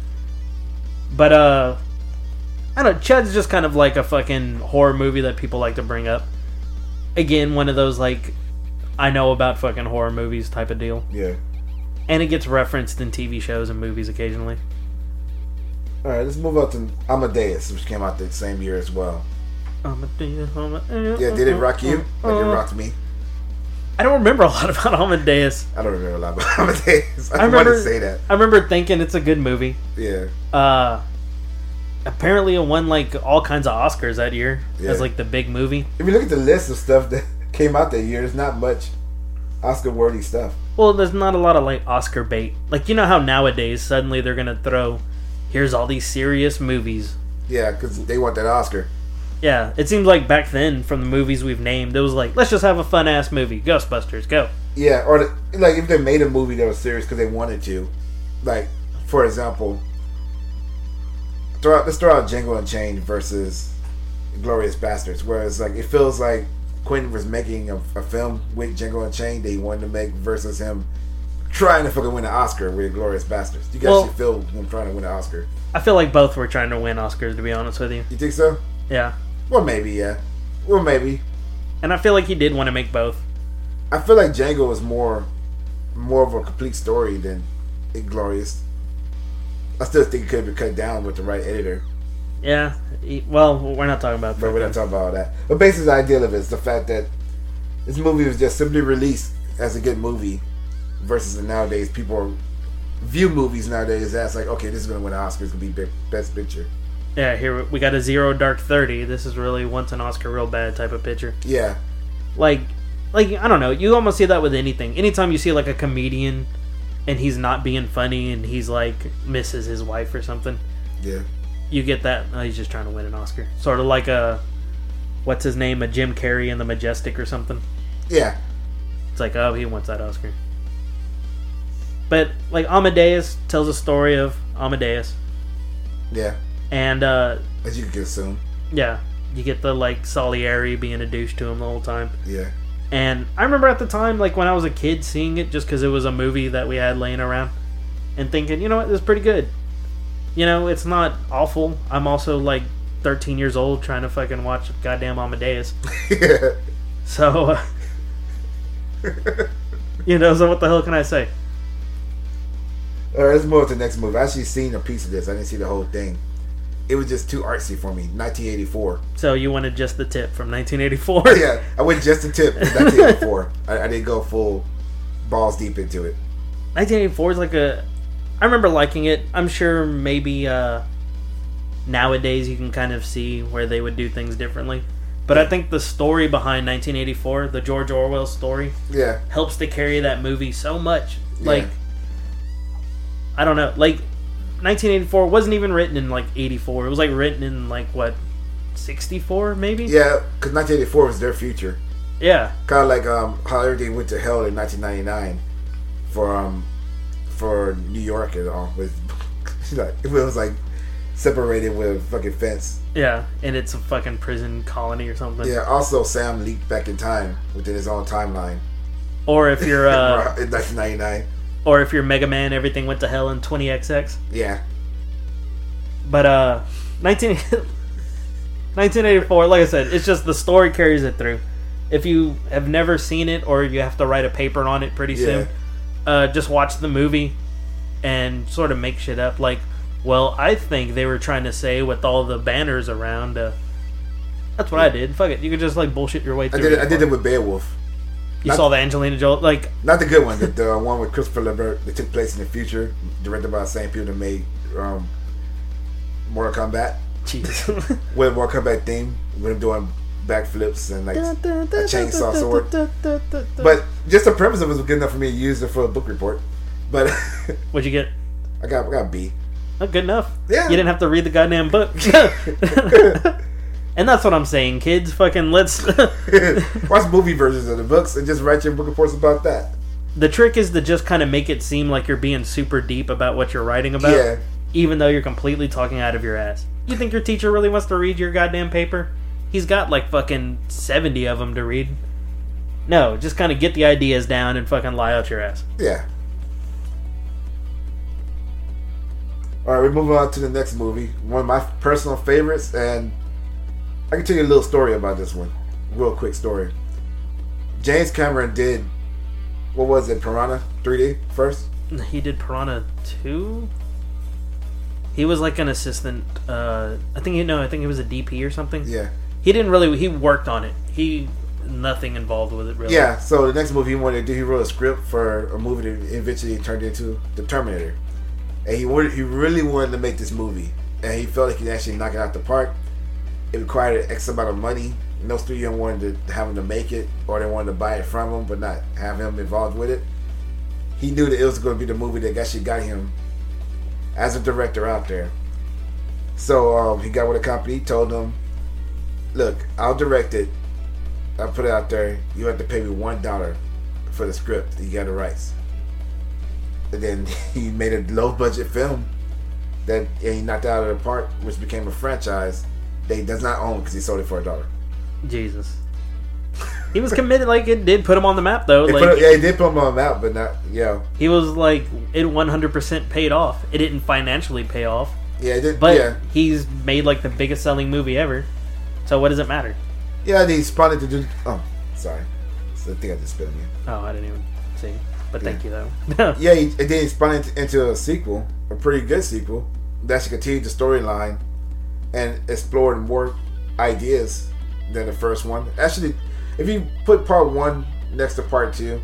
But uh, I don't know. Chud's just kind of like a fucking horror movie that people like to bring up. Again, one of those like I know about fucking horror movies type of deal, Yeah. and it gets referenced in T V shows and movies occasionally. All right, let's move on to Amadeus, which came out the same year as well. Amadeus, Amadeus, Yeah, did it rock you? Like it rocked me? I don't remember a lot about Amadeus. I don't remember a lot about Amadeus. I, I remember wanted to say that. I remember thinking it's a good movie. Yeah. Uh, apparently it won like all kinds of Oscars that year Yeah. as like the big movie. If you look at the list of stuff that came out that year, there's not much Oscar-worthy stuff. Well, there's not a lot of like Oscar bait. Like you know how nowadays suddenly they're gonna throw, here's all these serious movies. Yeah, because they want that Oscar. Yeah, it seems like back then from the movies we've named, it was like let's just have a fun ass movie, Ghostbusters, go. Yeah, or the, like if they made a movie that was serious because they wanted to, like for example, throw out, let's throw out Django Unchained versus Glorious Bastards, whereas like it feels like Quentin was making a, a film with Django Unchained that he wanted to make versus him trying to fucking win an Oscar with Glorious Bastards. You guys Well- should feel him trying to win an Oscar. I feel like both were trying to win Oscars, to be honest with you. You think so? Yeah, Well, maybe yeah. Well, maybe. and I feel like he did want to make both. I feel like Django was more, more of a complete story than Inglorious. I still think it could have been cut down with the right editor, Yeah, he- well, we're not talking about. but we're not talking about all that. But basically, the idea of it is the fact that this movie was just simply released as a good movie, versus nowadays people view movies nowadays as like, okay, this is going to win an Oscar, it's going to be be- best picture. Yeah, here we got a Zero Dark Thirty. This is really once an Oscar real bad type of picture. Yeah, Like, like I don't know. You almost see that with anything. Anytime you see like a comedian, and he's not being funny, and he's like misses his wife or something, yeah, you get that. Oh, he's just trying to win an Oscar. Sort of like a, what's his name, a Jim Carrey in The Majestic or something. yeah, It's like, oh, he wants that Oscar. But like Amadeus tells a story of Amadeus, yeah. and uh, As you can assume. yeah, you get the like Salieri being a douche to him the whole time. Yeah, And I remember at the time, like when I was a kid, seeing it just because it was a movie that we had laying around, and thinking, you know what, this is pretty good. You know, it's not awful. I'm also like thirteen years old trying to fucking watch goddamn Amadeus. yeah. So, uh, you know, so what the hell can I say? All right, let's move on to the next movie. I actually seen a piece of this. I didn't see the whole thing. It was just too artsy for me. nineteen eighty-four. So you wanted just the tip from nineteen eighty-four? Yeah, I went just a tip. nineteen eighty-four. I, I didn't go full balls deep into it. nineteen eighty-four is like a... I remember liking it. I'm sure maybe uh, nowadays you can kind of see where they would do things differently. But I think the story behind nineteen eighty-four, the George Orwell story, Yeah, helps to carry that movie so much. Yeah. Like, I don't know. Like, nineteen eighty-four wasn't even written in, like, eighty-four. It was, like, written in, like, what, sixty-four, maybe? yeah, because nineteen eighty-four was their future. Yeah. Kind of like um, how everything went to hell in nineteen ninety-nine for um for New York and all. With like it was like separated with a fucking fence. Yeah. And it's a fucking prison colony or something. Yeah. Also, Sam leaked back in time within his own timeline. Or if you're, uh... in nineteen ninety-nine. or if you're Mega Man, everything went to hell in twenty X X. Yeah. But uh, nineteen, nineteen eighty-four, like I said, it's just the story carries it through. If you have never seen it or you have to write a paper on it pretty Yeah. soon, uh, just watch the movie and sort of make shit up. Like, well, I think they were trying to say with all the banners around. Uh, that's what yeah. I did. Fuck it. You could just like bullshit your way through. I did. it I did it with Beowulf. You not, saw the Angelina Jolie, like not the good one, the, the one with Christopher Lambert that took place in the future, directed by the same people that made um, Mortal Kombat. Jesus. With Mortal Kombat theme, with him doing backflips and like a chainsaw sword. But just the premise of it was good enough for me to use it for a book report. But what'd you get? I got I got a B. Oh, good enough. Yeah. You didn't have to read the goddamn book. And that's what I'm saying, kids. Fucking let's watch movie versions of the books and just write your book reports about that. The trick is to just kind of make it seem like you're being super deep about what you're writing about, yeah. even though you're completely talking out of your ass. You think your teacher really wants to read your goddamn paper? He's got like fucking seventy of them to read. No, just kind of get the ideas down and fucking lie out your ass. Yeah. All right, we move on to the next movie. One of my personal favorites, and I can tell you a little story about this one. Real quick story. James Cameron did, what was it, Piranha three D first? He did Piranha two? He was like an assistant. Uh, I think you know. I think he was a D P or something. Yeah. He didn't really. He worked on it. He nothing involved with it really. Yeah. So the next movie he wanted to do, he wrote a script for a movie that eventually turned into The Terminator, and he wanted, he really wanted to make this movie, and he felt like he could actually knock it out the park. It required X amount of money. No studio wanted to have him to make it, or they wanted to buy it from him, but not have him involved with it. He knew that it was going to be the movie that actually got him as a director out there. So um, he got with a company, told them, look, I'll direct it, I'll put it out there, you have to pay me one dollar for the script, you got the rights. And then he made a low budget film that and he knocked it out of the park, which became a franchise that he does not own because he sold it for a dollar. Jesus. He was committed. Like, it did put him on the map, though. It like, put, yeah, it did put him on the map, but not, yeah. He was like, it one hundred percent paid off. It didn't financially pay off. Yeah, it did. But yeah. he's made like the biggest selling movie ever. So what does it matter? Yeah, and he spun it to do. Oh, sorry. So I think I just spit on you. Oh, I didn't even see. But thank yeah. you, though. Yeah, he, and then he spun it into a sequel, a pretty good sequel, that actually continued the storyline and explored more ideas than the first one. Actually, if you put part one next to part two,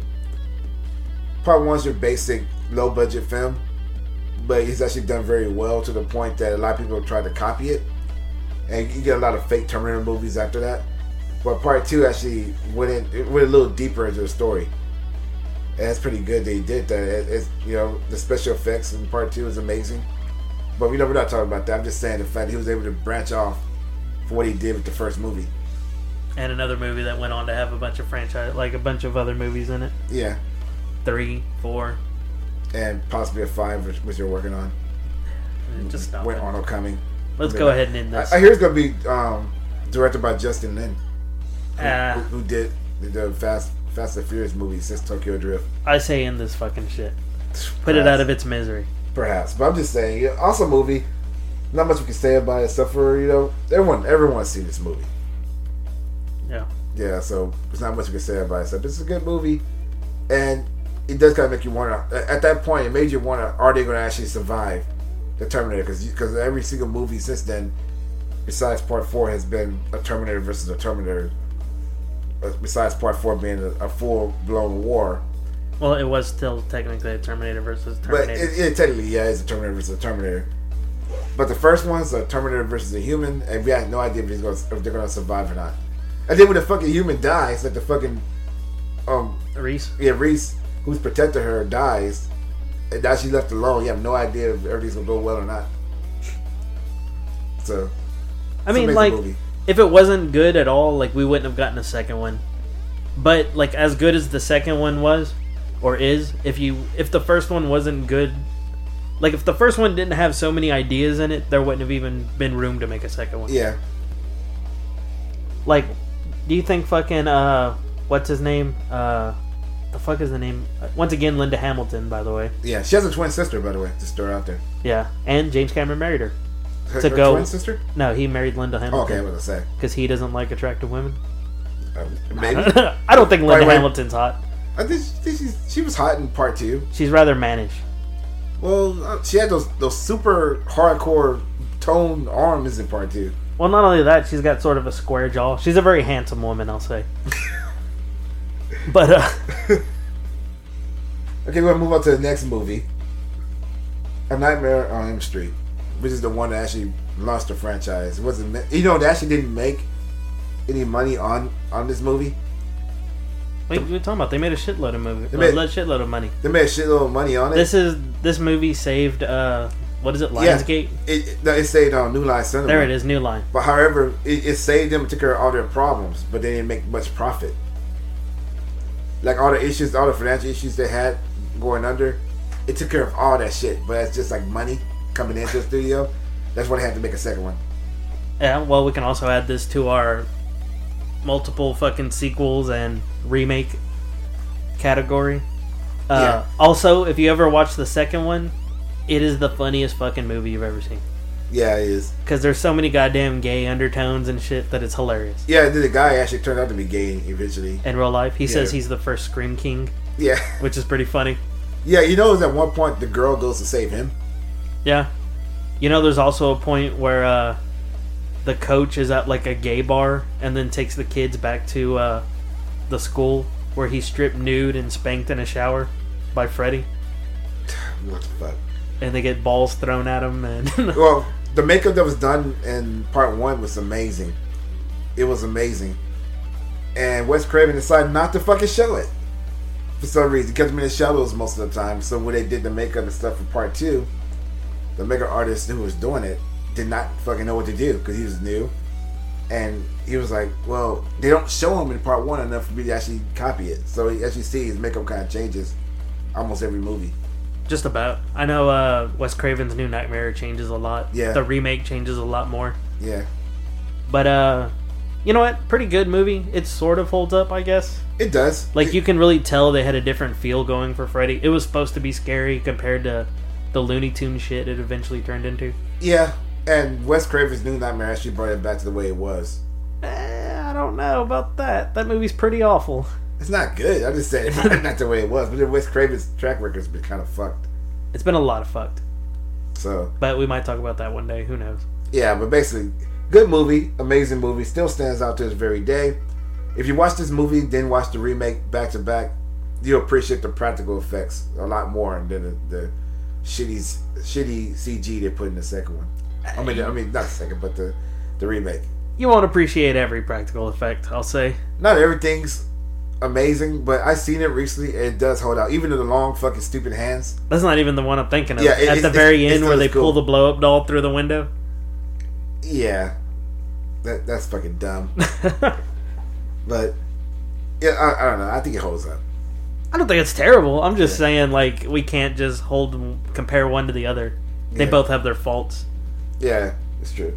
part one's your basic low budget film, but he's actually done very well to the point that a lot of people try to copy it, and you get a lot of fake Terminator movies after that. But part two actually went in, it went a little deeper into the story, and it's pretty good that he did that. It, it's, you know, the special effects in part two is amazing, but we know we're not talking about that. I'm just saying the fact that he was able to branch off from what he did with the first movie. And another movie that went on to have a bunch of franchise, like a bunch of other movies in it. Yeah. Three, four. And possibly a five, which, which you're working on. Just stop When it. Arnold coming. Let's then, go ahead and end this. I, I hear it's going to be um, directed by Justin Lin, who, uh, who, who did the Fast Fast and Furious movie since Tokyo Drift. I say end this fucking shit. Put Perhaps. it out of its misery. Perhaps. But I'm just saying, yeah, awesome movie. Not much we can say about it, except for, you know, everyone, everyone's seen this movie. Yeah. Yeah, so there's not much we can say about it. Except it's a good movie, and it does kind of make you wonder. At that point, it made you wonder: are they going to actually survive the Terminator? Because because every single movie since then, besides Part Four, has been a Terminator versus a Terminator. Besides Part Four being a, a full blown war. Well, it was still technically a Terminator versus But Terminator. it, it technically, yeah, it's a Terminator versus a Terminator. But the first one's a Terminator versus a human, and we had no idea if, he's gonna, if they're going to survive or not. And then when the fucking human dies, like the fucking um Reese, yeah Reese, who's protected her, dies, and now she's left alone. You have no idea if everything's gonna go well or not. So, I mean, like, movie. If it wasn't good at all, like we wouldn't have gotten a second one. But like, as good as the second one was, or is, if you if the first one wasn't good, like if the first one didn't have so many ideas in it, there wouldn't have even been room to make a second one. Yeah. Like, do you think fucking uh, what's his name? Uh, the fuck is the name? Once again, Linda Hamilton, by the way. Yeah, she has a twin sister, by the way. Just throw her out there. Yeah, and James Cameron married her. Her, to her go. twin sister? No, he married Linda Hamilton. Oh, okay, I was gonna say because he doesn't like attractive women. Uh, maybe. I don't think Linda wait, wait. Hamilton's hot. I think, think she's, she was hot in part two. She's rather mannish. Well, uh, she had those those super hardcore toned arms in part two. Well, not only that, she's got sort of a square jaw. She's a very handsome woman, I'll say. But, uh... okay, we're going to move on to the next movie. A Nightmare on Elm Street, which is the one that actually launched the franchise. It wasn't, you know, they actually didn't make any money on, on this movie. Wait, what are you talking about? They made a shitload of movie. They A made- shitload of money. They made a shitload of money on it. This is this movie saved uh what is it, Lionsgate? Yeah, it, it, no, it saved on New Line Cinema. There it is, New Line. But however, it, it saved them and took care of all their problems, but they didn't make much profit. Like all the issues, all the financial issues they had going under, it took care of all that shit. But it's just like money coming into the studio. That's why they had to make a second one. Yeah, well, we can also add this to our multiple fucking sequels and remake category. Uh, Yeah. Also, if you ever watch the second one, it is the funniest fucking movie you've ever seen. Yeah, it is. Because there's so many goddamn gay undertones and shit that it's hilarious. Yeah, the guy actually turned out to be gay eventually. In real life, he Yeah. says he's the first Scream King, Yeah. which is pretty funny. Yeah, you know, at one point the girl goes to save him. Yeah. You know, there's also a point where uh, the coach is at like a gay bar and then takes the kids back to uh, the school where he's stripped nude and spanked in a shower by Freddy. What the fuck? And they get balls thrown at him. And Well, the makeup that was done in part one was amazing. It was amazing. And Wes Craven decided not to fucking show it. For some reason. He kept him in the shadows most of the time. So when they did the makeup and stuff for part two, the makeup artist who was doing it did not fucking know what to do because he was new. And he was like, well, they don't show him in part one enough for me to actually copy it. So as you see, his makeup kind of changes almost every movie. just about. I know uh, Wes Craven's New Nightmare changes a lot. Yeah. The remake changes a lot more. Yeah. But, uh, you know what? Pretty good movie. It sort of holds up, I guess. It does. Like, It- you can really tell they had a different feel going for Freddy. It was supposed to be scary compared to the Looney Tunes shit it eventually turned into. Yeah. And Wes Craven's New Nightmare actually brought it back to the way it was. Eh, I don't know about that. That movie's pretty awful. It's not good. I just said it brought it back to the way it was. But then Wes Craven's track record's been kind of fucked. It's been a lot of fucked. So, But we might talk about that one day. Who knows? yeah. But basically, good movie. Amazing movie. Still stands out to this very day. If you watch this movie, then watch the remake back to back, you'll appreciate the practical effects a lot more than the, the shitty, shitty C G they put in the second one. I mean, I mean, not the second, but the the remake. You won't appreciate every practical effect, I'll say. Not everything's amazing, but I seen it recently. And it does hold out, even to the long fucking stupid hands. That's not even the one I'm thinking of. Yeah, it- At it's- the very it's- end it's where they cool. pull the blow up doll through the window. Yeah, that that's fucking dumb. But yeah, I, I don't know. I think it holds up. I don't think it's terrible. I'm just Yeah. saying, like, we can't just hold them, compare one to the other. They Yeah. both have their faults. Yeah, it's true.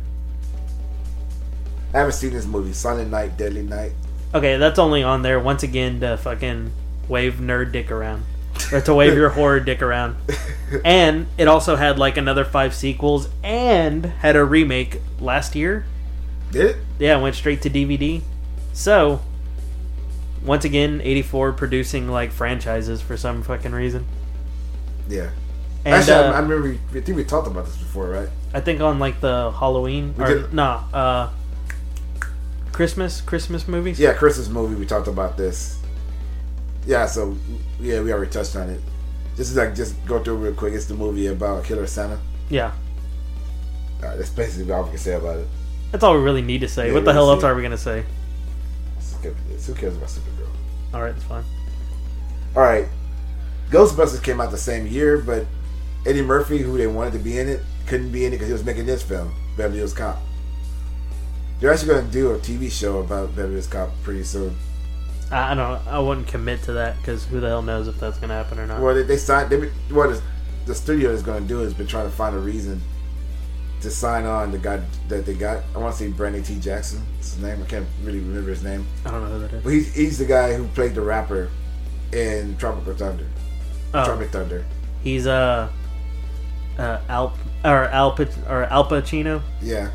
I haven't seen this movie, Silent Night, Deadly Night. Okay, that's only on there once again to fucking wave nerd dick around. Or to wave your horror dick around. And it also had like another five sequels and had a remake last year. Did it? Yeah, it went straight to D V D. So, once again, eighty-four producing like franchises for some fucking reason. Yeah. And Actually, I, uh, I remember. We, I think we talked about this before, right? I think on like the Halloween We or did- nah, uh, Christmas Christmas movies. Yeah, Christmas movie. We talked about this. Yeah, so yeah, we already touched on it. Just like just go through it real quick. It's the movie about Killer Santa. Yeah, All right, that's basically all we can say about it. that's all we really need to say. Yeah, what the we hell see else it. are we gonna say? Who cares about Supergirl? All right, that's fine. All right, Ghostbusters came out the same year, but Eddie Murphy, who they wanted to be in it, couldn't be in it because he was making this film, Beverly Hills Cop. They're actually going to do a T V show about Beverly Hills Cop pretty soon. I, I don't. I wouldn't commit to that because who the hell knows if that's gonna happen or not. Well, they, they signed. They, what the, the studio is going to do is been trying to find a reason to sign on the guy that they got. I want to say Brandon T. Jackson. That's his name. I can't really remember his name. I don't know who that is. But he's, he's the guy who played the rapper in Tropical Thunder. Oh, Tropic Thunder. he's uh, uh Al or Al Pac- or Al Pacino, Yeah.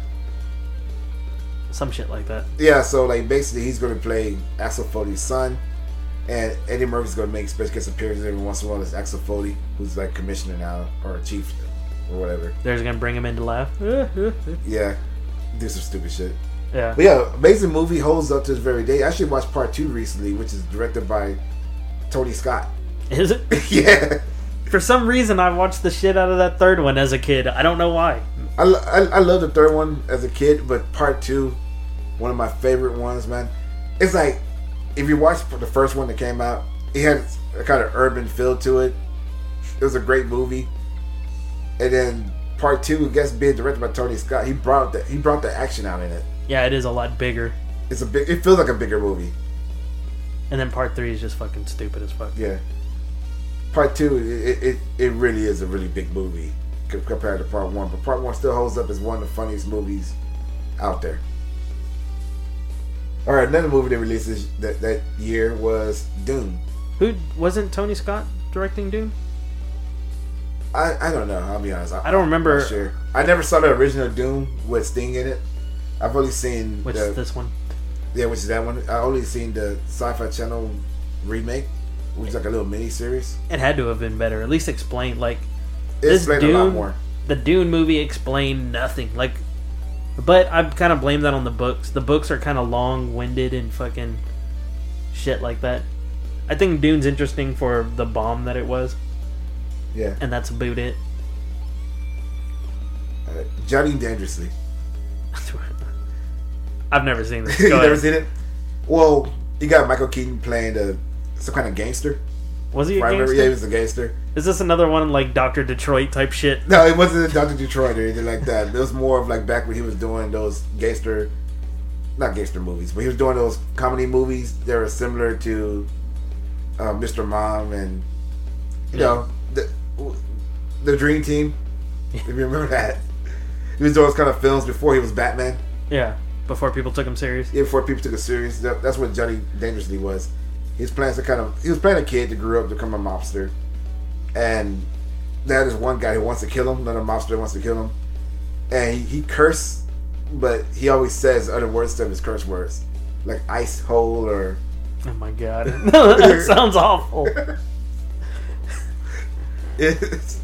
some shit like that. Yeah, so like basically he's going to play Axel Foley's son. And Eddie Murphy's going to make special guest appearances every once in a while. There's Axel Foley, who's like commissioner now, or chief, or whatever. They're just going to bring him in to laugh. Yeah, do some stupid shit. Yeah. But yeah, amazing movie, holds up to this very day. I actually watched part two recently, which is directed by Tony Scott. Is it? Yeah. For some reason, I watched the shit out of that third one as a kid. I don't know why. I, I, I love the third one as a kid, but part two, one of my favorite ones, man. It's like, if you watch the first one that came out, it had a kind of urban feel to it. It was a great movie. And then part two, I guess being directed by Tony Scott, he brought the, he brought the action out in it. Yeah, it is a lot bigger. It's a big. It feels like a bigger movie. And then part three is just fucking stupid as fuck. Yeah. Part two, it it, it really is a really big movie compared to part one. But part one still holds up as one of the funniest movies out there. All right, another movie they released this, that that year was Dune. Who wasn't Tony Scott directing Dune? I, I don't know. I'll be honest. I, I don't remember. I'm not sure. I never saw the original Dune with Sting in it. I've only seen Which the, is this one? Yeah, which is that one. I only seen the Sci-Fi Channel remake, which is like a little mini series. It had to have been better. At least explain like It this explained Dune. a lot more. The Dune movie explained nothing. Like, but I kind of blame that on the books. The books are kind of long-winded and fucking shit like that. I think Dune's interesting for the bomb that it was. Yeah. And that's about it. Uh, Johnny Dangerously. I've never seen this. You Go never ahead. seen it? Well, you got Michael Keaton playing the, some kind of gangster. Was he a Right, remember? gangster? Yeah, he was a gangster. Is this another one like Doctor Detroit type shit? No, it wasn't Doctor Detroit or anything like that. It was more of like back when he was doing those gangster, not gangster movies, but he was doing those comedy movies that were similar to uh, Mister Mom and, you Yeah. know, the, the Dream Team. If you remember that. He was doing those kind of films before he was Batman. Yeah, before people took him serious. Yeah, before people took it serious. That, that's what Johnny Dangerously was. He was playing some kind of. He was playing a kid that grew up to become a mobster, and there's one guy who wants to kill him. Another mobster wants to kill him, and he, he cursed, but he always says other words instead of his curse words, like ice hole or. Oh my god, that sounds awful. It's.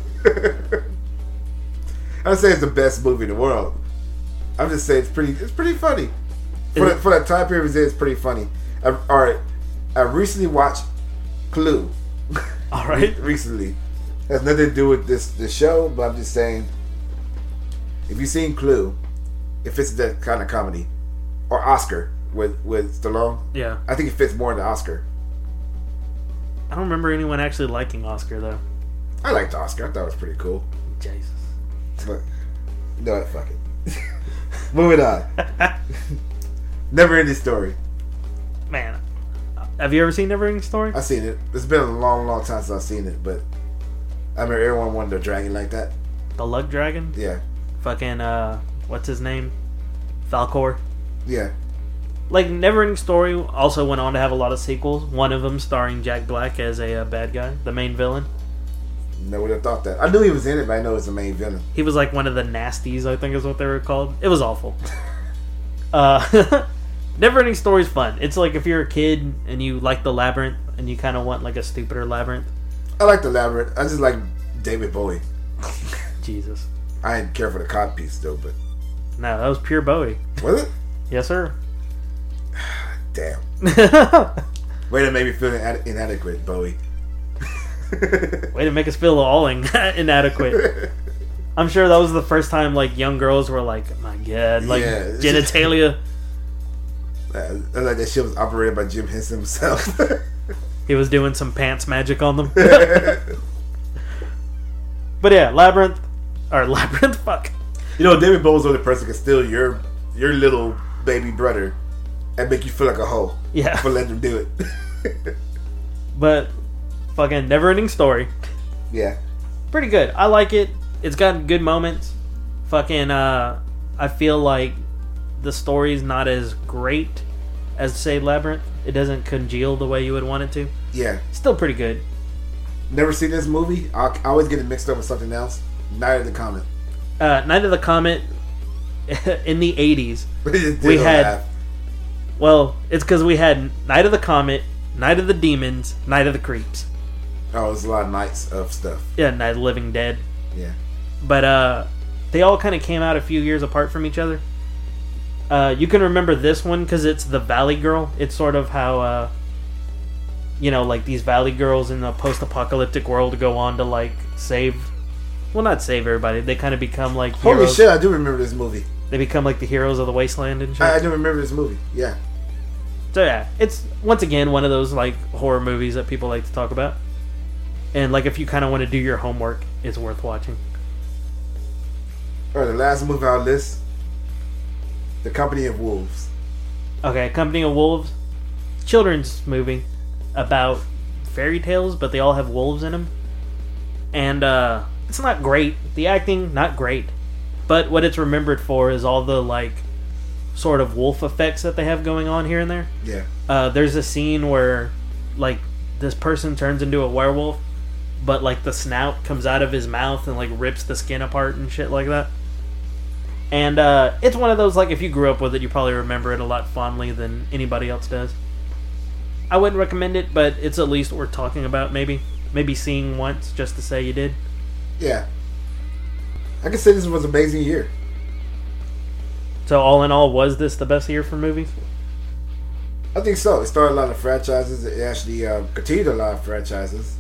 I'd say it's the best movie in the world. I'm just saying it's pretty. It's pretty funny. For, that, for that time period, it was- it's pretty funny. I, all right, I recently watched Clue. All right. recently, has nothing to do with this the show, but I'm just saying, if you've seen Clue, it fits that kind of comedy, or Oscar with with Stallone. Yeah, I think it fits more into Oscar. I don't remember anyone actually liking Oscar though. I liked Oscar. I thought it was pretty cool. Jesus. But you know what? Fuck it. Moving on. Never Ending Story. Man, have you ever seen Neverending Story? I've seen it. It's been a long, long time since I've seen it, but I remember everyone wanted a dragon like that. The Luck Dragon? Yeah. Fucking, uh, what's his name? Falcor. Yeah. Like, Neverending Story also went on to have a lot of sequels. One of them starring Jack Black as a uh, bad guy, the main villain. Never would have thought that. I knew he was in it, but I know he was the main villain. He was like one of the nasties, I think is what they were called. It was awful. uh, Neverending Story's fun. It's like if you're a kid and you like the Labyrinth and you kind of want like a stupider Labyrinth. I like the Labyrinth. I just like David Bowie. Jesus. I didn't care for the cod piece though, but No, that was pure Bowie. was it? Yes, sir. Damn. Way to make me feel ina- inadequate, Bowie. Way to make us feel all in- inadequate. I'm sure that was the first time like young girls were like, oh my god, like Yeah. genitalia. Uh, like that shit was operated by Jim Henson himself. He was doing some pants magic on them. But yeah, Labyrinth. Or Labyrinth, fuck. You know, David Bowie's the only person can steal your your little baby brother and make you feel like a hoe. Yeah. For letting him do it. But fucking Neverending Story. Yeah. Pretty good. I like it. It's got good moments. Fucking, uh, I feel like the story's not as great as, say, Labyrinth. It doesn't congeal the way you would want it to. Yeah. Still pretty good. Never seen this movie. I, I always get it mixed up with something else. Night of the Comet. Uh, Night of the Comet in the eighties. It did We had- laugh. Well, it's because we had Night of the Comet, Night of the Demons, Night of the Creeps. Oh, there's a lot of nights of stuff. Yeah, Night of the Living Dead. Yeah. But uh, they all kind of came out a few years apart from each other. Uh, you can remember this one because it's the Valley Girl. It's sort of how, uh, you know, like these Valley Girls in the post-apocalyptic world go on to like save, well, not save everybody. They kind of become like Holy heroes. shit! I do remember this movie. They become like the heroes of the wasteland and shit. I, I do remember this movie. Yeah. So yeah, it's once again one of those like horror movies that people like to talk about. And like if you kind of want to do your homework, it's worth watching. All right, the last movie on our list, The Company of Wolves. Okay, Company of Wolves, children's movie about fairy tales, but they all have wolves in them. And uh, it's not great. The acting, not great. But what it's remembered for is all the like sort of wolf effects that they have going on here and there. Yeah. Uh, there's a scene where like this person turns into a werewolf, but like the snout comes out of his mouth and like rips the skin apart and shit like that. And uh, it's one of those, like, if you grew up with it, you probably remember it a lot fondly than anybody else does. I wouldn't recommend it, but it's at least worth talking about, maybe. Maybe seeing once, just to say you did. Yeah. I can say this was an amazing year. So, all in all, was this the best year for movies? I think so. It started a lot of franchises. It actually uh, continued a lot of franchises.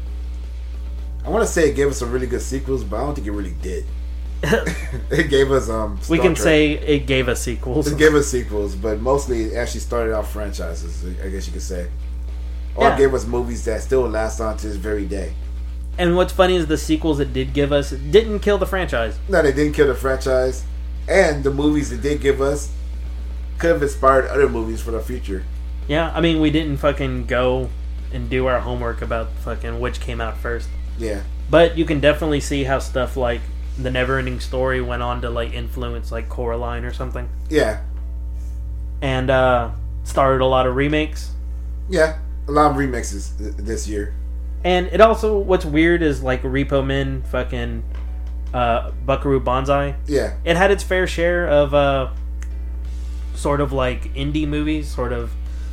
I want to say it gave us some really good sequels, but I don't think it really did. It gave us um Star we can Trek. say it gave us sequels. It gave us sequels, but mostly it actually started off franchises, I guess you could say. Or Yeah. it gave us movies that still last on to this very day. And what's funny is the sequels it did give us didn't kill the franchise. No, they didn't kill the franchise, and the movies it did give us could have inspired other movies for the future. Yeah, I mean, we didn't fucking go and do our homework about fucking which came out first. Yeah. But you can definitely see how stuff like The Neverending Story went on to like influence like Coraline or something. Yeah. And uh started a lot of remakes. Yeah. A lot of remixes th- this year. And it also, what's weird is like Repo Men, fucking uh, Buckaroo Banzai. Yeah. It had its fair share of uh, sort of like indie movies, sort of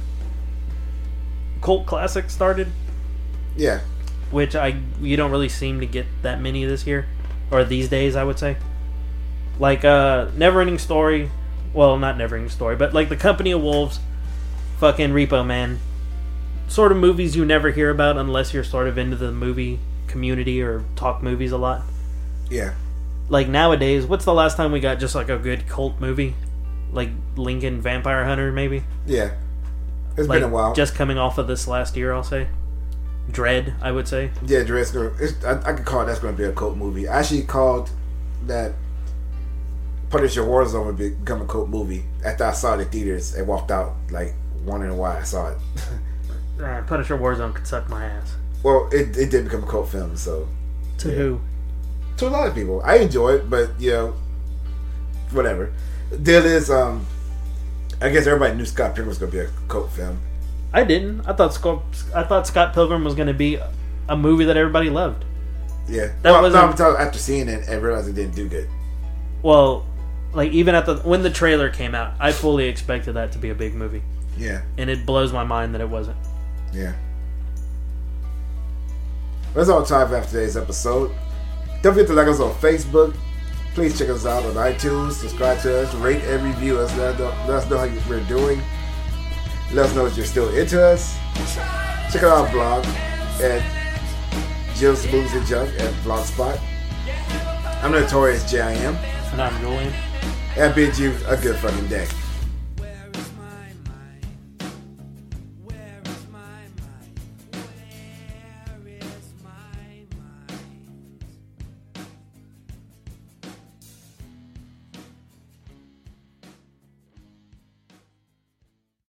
cult classics started. Yeah. Which I you don't really seem to get that many this year, or these days, I would say. Like uh, Neverending Story, well, not Neverending Story, but like The Company of Wolves, fucking Repo Man. Sort of movies you never hear about unless you're sort of into the movie community or talk movies a lot. Yeah. Like nowadays, what's the last time we got just like a good cult movie? Like Lincoln Vampire Hunter, maybe? Yeah. It's Like been a while. just coming off of this last year, I'll say. Dread, I would say. Yeah, Dread's gonna. It's, I, I could call it that's gonna be a cult movie. I actually called that Punisher Warzone would become a cult movie after I saw it in theaters and walked out like wondering why I saw it. Uh, Punisher Warzone could suck my ass. Well, it it did become a cult film, so To yeah. who? To a lot of people, I enjoy it, but you know, whatever. Deal is, um, I guess everybody knew Scott Pilgrim was gonna be a cult film. I didn't. I thought Scott, I thought Scott Pilgrim was going to be a movie that everybody loved. Yeah, That well, wasn't- no, I'm talking after seeing it and realizing it didn't do good. Well, like even at the when the trailer came out, I fully expected that to be a big movie, Yeah, and it blows my mind that it wasn't. yeah. That's all the time for today's episode. Don't forget to like us on Facebook. Please check us out on iTunes. Subscribe to us. Rate and review us. Let us know, let us know how you, we're doing. Let us know if you're still into us. Check out our blog at Jill's Movies and Junk at Blogspot. I'm Notorious J I M. And I'm Julian. And I bid you a good fucking day.